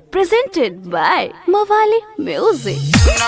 presented by Mawali Music.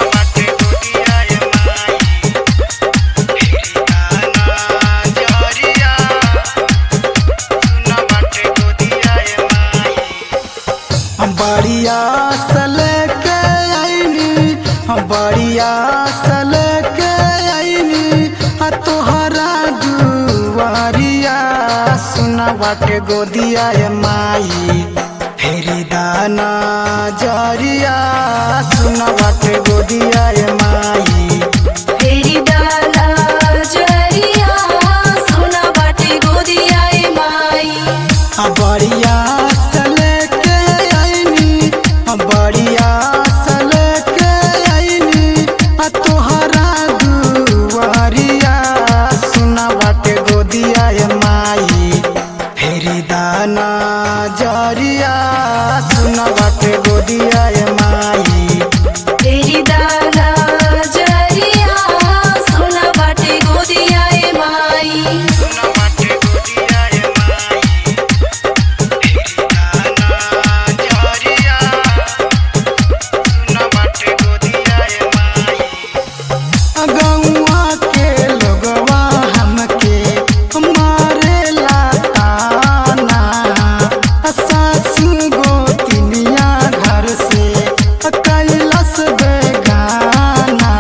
बढ़िया सल के आईनी बढ़िया सल के आईनी तोहरा दुआरिया सुना बाटे गोदिया माई फेरी दाना जरिया सुना बाटे गोदिया माई फेरी दाना जरिया सुना बाटे गोदिया माई। बढ़िया सल के आईनी बढ़िया सल के आईनी तोहरा दुआरिया सुना बाटे गोदिया माई फेरी दाना जरिया सुना बाटे गोदिया माई फेरी दाना जरिया सुना बाटे गोदिया माई। गौआ के लोगवा हमके मारेला ताना सासु गोतिनिया घर से कैलस बेगाना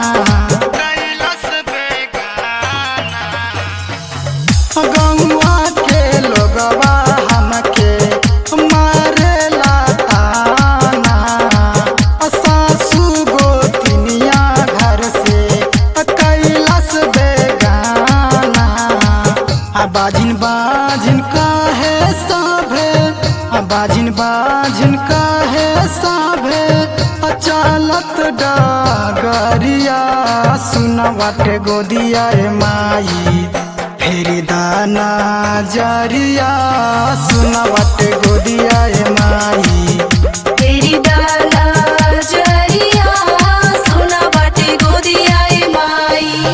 गौआ के लोगवा हमके मारेला ताना सासु गोतिनिया घर से कैलस बेगाना बाजिन बाजिन काहे साभे बाजिन बाजिन काहे साभे चालत डगरिया सुना बाटे गोदिया माई फेरी दाना जरिया सुना बाटे गोदिया माई फेरी दाना जरिया सुना बाटे गोदिया माई।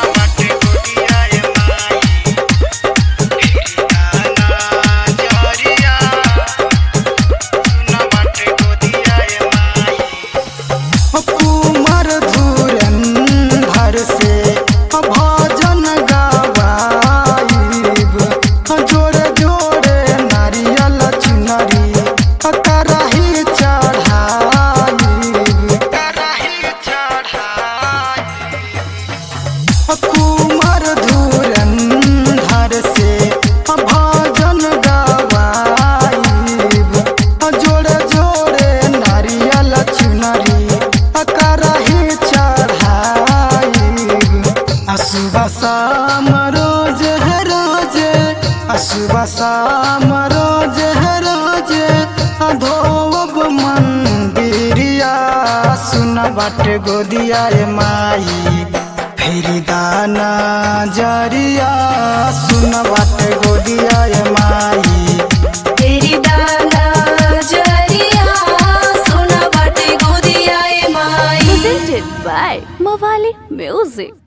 कुमार धुरंधर से भजन गवाइब जोड़े जोड़े नारियल चुनरी कराही चढ़ाइब कुमार धुरंधर से भजन गवाइब जोड़े जोड़े नारियल चुनरी कराही चढ़ाइब सुबह शाम रोज है रोज सुबह शाम रोज है रोज धोब मंदिरिया सुना बाटे गोदिया माई फेरी दाना जरिया सुना बाटे गोदिया माई।